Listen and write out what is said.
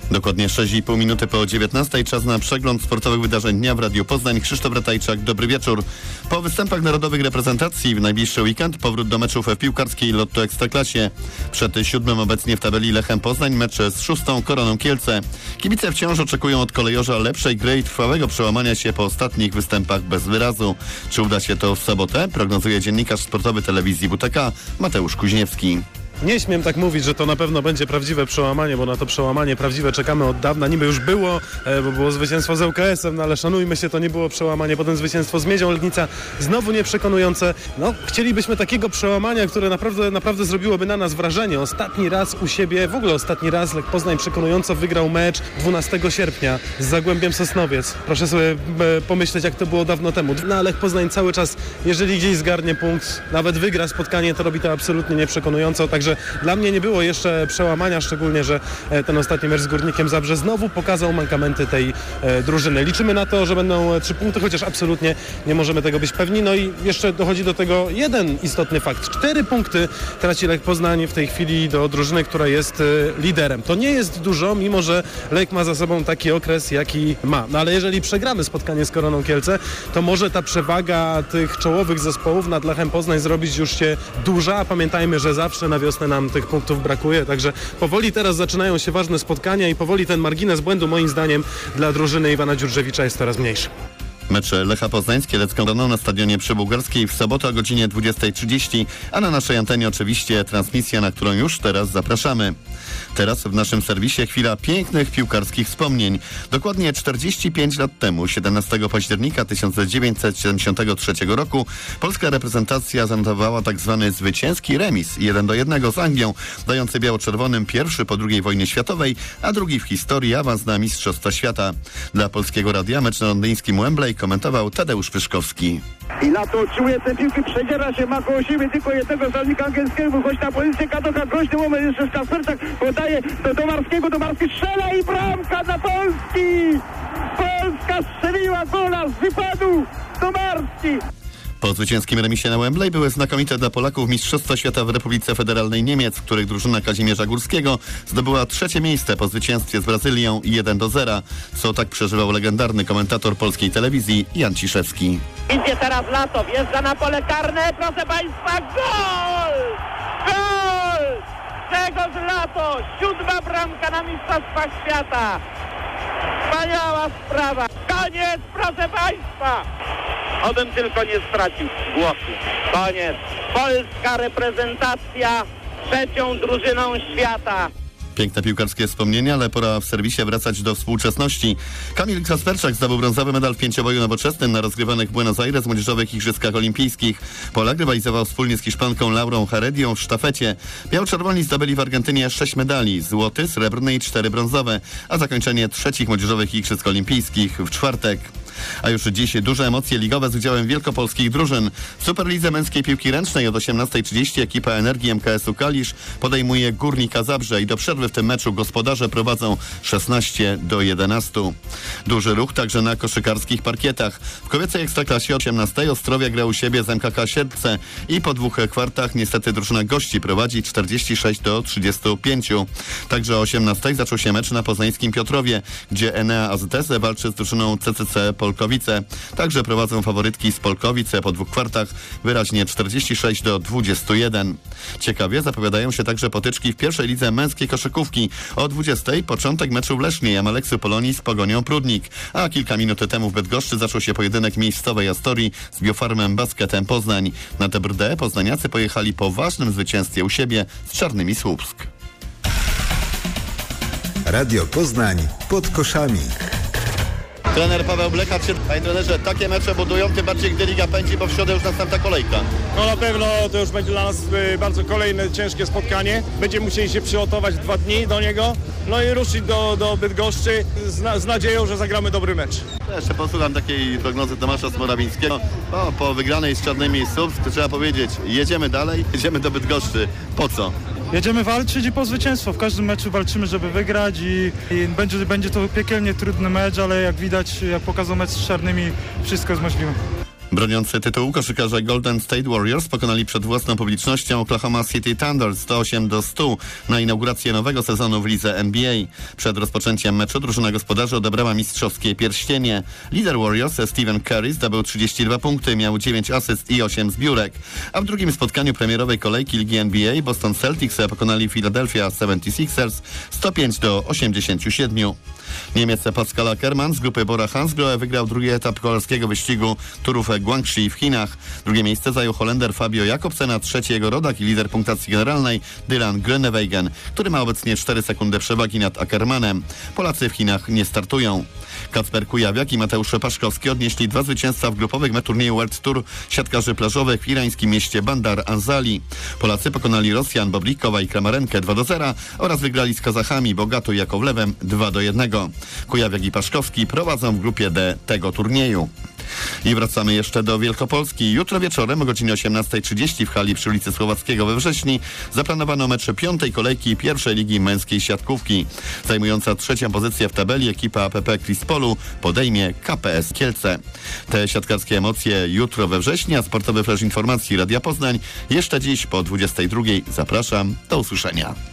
Dokładnie 6,5 minuty po 19:00. Czas na przegląd sportowych wydarzeń dnia w Radiu Poznań. Krzysztof Ratajczak, dobry wieczór. Po występach narodowych reprezentacji w najbliższy weekend powrót do meczów w piłkarskiej Lotto Ekstraklasie. Przed 7. obecnie w tabeli Lechem Poznań, mecz z 6. Koroną Kielce. Kibice wciąż oczekują od kolejorza lepszej gry i trwałego przełamania się po ostatnich występach bez wyrazu. Czy uda się to w sobotę? Prognozuje dziennikarz sportowy telewizji WTK Mateusz Kuźniewski. Nie śmiem tak mówić, że to na pewno będzie prawdziwe przełamanie, bo na to przełamanie prawdziwe czekamy od dawna. Niby już było, bo było zwycięstwo z ŁKS-em, no ale szanujmy się, to nie było przełamanie. Potem zwycięstwo z Miedzią Legnica, znowu nieprzekonujące. No, chcielibyśmy takiego przełamania, które naprawdę zrobiłoby na nas wrażenie. Ostatni raz u siebie, w ogóle ostatni raz Lech Poznań przekonująco wygrał mecz 12 sierpnia z Zagłębiem Sosnowiec. Proszę sobie pomyśleć, jak to było dawno temu. No, Lech Poznań cały czas, jeżeli gdzieś zgarnie punkt, nawet wygra spotkanie, to robi to absolutnie nieprzekonująco. Także dla mnie nie było jeszcze przełamania, szczególnie, że ten ostatni mecz z Górnikiem Zabrze znowu pokazał mankamenty tej drużyny. Liczymy na to, że będą 3 punkty, chociaż absolutnie nie możemy tego być pewni. No i jeszcze dochodzi do tego jeden istotny fakt. 4 punkty traci Lech Poznań w tej chwili do drużyny, która jest liderem. To nie jest dużo, mimo że Lech ma za sobą taki okres, jaki ma. No ale jeżeli przegramy spotkanie z Koroną Kielce, to może ta przewaga tych czołowych zespołów nad Lechem Poznań zrobić już się duża, a pamiętajmy, że zawsze na wiosnę nam tych punktów brakuje, także powoli teraz zaczynają się ważne spotkania i powoli ten margines błędu, moim zdaniem, dla drużyny Iwana Dziurżewicza jest coraz mniejszy. Mecz Lecha Poznań z Kielecką Koroną na stadionie Przybułgarskiej w sobotę o godzinie 20:30, a na naszej antenie oczywiście transmisja, na którą już teraz zapraszamy. Teraz w naszym serwisie chwila pięknych piłkarskich wspomnień. Dokładnie 45 lat temu, 17 października 1973 roku, polska reprezentacja zanotowała tzw. zwycięski remis 1-1 z Anglią, dający biało-czerwonym pierwszy po II wojnie światowej, a drugi w historii awans na Mistrzostwa Świata. Dla Polskiego Radia mecz na londyńskim Wembley komentował Tadeusz Pyszkowski. I na to otrzymuje te piłki, przedziera się, ma koło siebie tylko jednego zawodnika angielskiego, wychodzi na pozycję Kadoka, groźny moment jeszcze z Kasperczak, podaje do Domarskiego, Domarski strzela i bramka dla Polski! Polska strzeliła gola z wypadu, Domarski! Po zwycięskim remisie na Wembley były znakomite dla Polaków Mistrzostwa Świata w Republice Federalnej Niemiec, w których drużyna Kazimierza Górskiego zdobyła 3. miejsce po zwycięstwie z Brazylią 1-0, co tak przeżywał legendarny komentator polskiej telewizji Jan Ciszewski. Idzie teraz Lato, wjeżdża na pole karne, proszę Państwa, gol! Gol! Grzegorz Lato, 7. bramka na Mistrzostwach Świata. Wspaniała sprawa. Koniec, proszę Państwa. Obym tylko nie stracił głosu. Koniec. Polska reprezentacja 3. drużyną świata. Piękne piłkarskie wspomnienia, ale pora w serwisie wracać do współczesności. Kamil Kasperczak zdobył brązowy medal w pięcioboju nowoczesnym na rozgrywanych w Buenos Aires młodzieżowych Igrzyskach Olimpijskich. Polak rywalizował wspólnie z Hiszpanką Laurą Heredią w sztafecie. Biało-czerwoni zdobyli w Argentynie 6 medali, złoty, srebrny i 4 brązowe, a zakończenie 3. młodzieżowych Igrzysk Olimpijskich w czwartek. A już dziś duże emocje ligowe z udziałem wielkopolskich drużyn. W Superlidze męskiej piłki ręcznej od 18:30 ekipa Energii MKS-u Kalisz podejmuje Górnika Zabrze i do przerwy w tym meczu gospodarze prowadzą 16-11. Duży ruch także na koszykarskich parkietach. W kobiecej Ekstraklasie 18 Ostrowia gra u siebie z MKK Siedlce i po 2 kwartach niestety drużyna gości prowadzi 46-35. Także o 18 zaczął się mecz na poznańskim Piotrowie, gdzie Enea AZS walczy z drużyną CCC Polkowice. Także prowadzą faworytki z Polkowice po 2 kwartach wyraźnie 46-21. Ciekawie zapowiadają się także potyczki w pierwszej lidze męskiej koszykówki. O 20 początek meczu w Lesznie Jamaleksu Polonii z Pogonią Prudnik. A kilka minut temu w Bydgoszczy zaczął się pojedynek miejscowej Astorii z Biofarmem Basketem Poznań. Na tę brdę poznaniacy pojechali po ważnym zwycięstwie u siebie z Czarnymi Słupsk. Radio Poznań pod koszami. Trener Paweł Blechacz, panie trenerze, takie mecze budują, tym bardziej gdy liga pędzi, bo w środę już następna kolejka. No na pewno to już będzie dla nas bardzo kolejne ciężkie spotkanie. Będziemy musieli się przygotować 2 dni do niego, no i ruszyć do Bydgoszczy z nadzieją, że zagramy dobry mecz. Jeszcze posłucham takiej prognozy Tomasza Smorawińskiego. No, po wygranej z Czarnymi Słupsk trzeba powiedzieć, jedziemy dalej, jedziemy do Bydgoszczy. Po co? Jedziemy walczyć i po zwycięstwo. W każdym meczu walczymy, żeby wygrać i będzie to piekielnie trudny mecz, ale jak widać, jak pokazał mecz z Czarnymi, wszystko jest możliwe. Broniący tytułu koszykarze Golden State Warriors pokonali przed własną publicznością Oklahoma City Thunder 108-100 na inaugurację nowego sezonu w lidze NBA. Przed rozpoczęciem meczu drużyna gospodarzy odebrała mistrzowskie pierścienie. Lider Warriors Stephen Curry zdobył 32 punkty, miał 9 asyst i 8 zbiórek. A w drugim spotkaniu premierowej kolejki ligi NBA Boston Celtics pokonali Philadelphia 76ers 105-87. Niemiec Pascal Ackermann z grupy Bora Hansgrohe wygrał drugi etap kolarskiego wyścigu Turów Guangxi w Chinach. Drugie miejsce zajął Holender Fabio Jakobsen, a trzeci jego rodak i lider punktacji generalnej Dylan Groenewegen, który ma obecnie 4 sekundy przewagi nad Ackermannem. Polacy w Chinach nie startują. Kacper Kujawiak i Mateusz Paszkowski odnieśli 2 zwycięstwa w grupowym turnieju World Tour siatkarzy plażowych w irańskim mieście Bandar Anzali. Polacy pokonali Rosjan Bobrikowa i Kramarenkę 2-0 oraz wygrali z Kazachami Bogatu i Jakowlewem 2-1. Kujawiak i Paszkowski prowadzą w grupie D tego turnieju. I wracamy jeszcze do Wielkopolski. Jutro wieczorem o godzinie 18:30 w hali przy ulicy Słowackiego we Wrześni zaplanowano mecz 5. kolejki pierwszej ligi męskiej siatkówki. Zajmująca 3. pozycję w tabeli ekipa APP Krispolu podejmie KPS Kielce. Te siatkarskie emocje jutro we Wrześni, a sportowy flash informacji Radia Poznań jeszcze dziś po 22:00. Zapraszam, do usłyszenia.